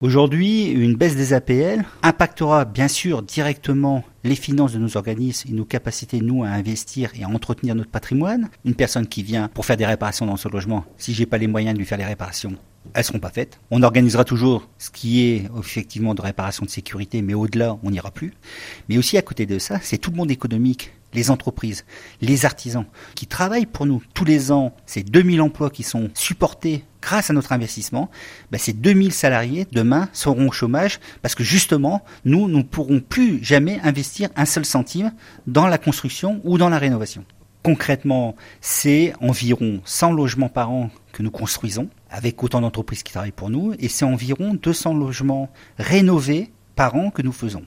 Aujourd'hui, une baisse des APL impactera bien sûr directement les finances de nos organismes et nos capacités, nous, à investir et à entretenir notre patrimoine. Une personne qui vient pour faire des réparations dans son logement, si j'ai pas les moyens de lui faire les réparations, elles seront pas faites. On organisera toujours ce qui est effectivement de réparation de sécurité, mais au-delà, on n'ira plus. Mais aussi à côté de ça, c'est tout le monde économique, les entreprises, les artisans qui travaillent pour nous. Tous les ans, c'est 2000 emplois qui sont supportés grâce à notre investissement. Ces 2000 salariés, demain, seront au chômage parce que justement, nous ne pourrons plus jamais investir un seul centime dans la construction ou dans la rénovation. Concrètement, c'est environ 100 logements par an que nous construisons, avec autant d'entreprises qui travaillent pour nous, et c'est environ 200 logements rénovés par an que nous faisons.